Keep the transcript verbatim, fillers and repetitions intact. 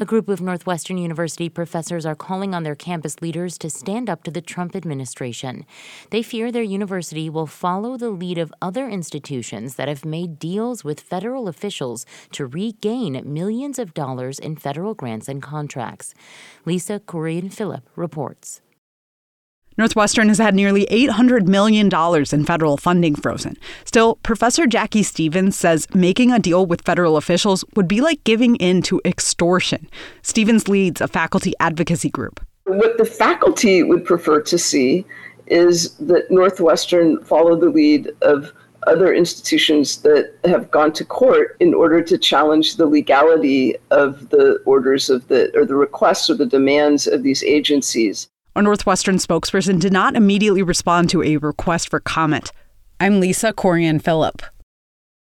A group of Northwestern University professors are calling on their campus leaders to stand up to the Trump administration. They fear their university will follow the lead of other institutions that have made deals with federal officials to regain millions of dollars in federal grants and contracts. Lisa Kurian-Phillip reports. Northwestern has had nearly eight hundred million dollars in federal funding frozen. Still, Professor Jackie Stevens says making a deal with federal officials would be like giving in to extortion. Stevens leads a faculty advocacy group. What the faculty would prefer to see is that Northwestern follow the lead of other institutions that have gone to court in order to challenge the legality of the orders of the or the requests or the demands of these agencies. A Northwestern spokesperson did not immediately respond to a request for comment. I'm Lisa Kurian-Phillip.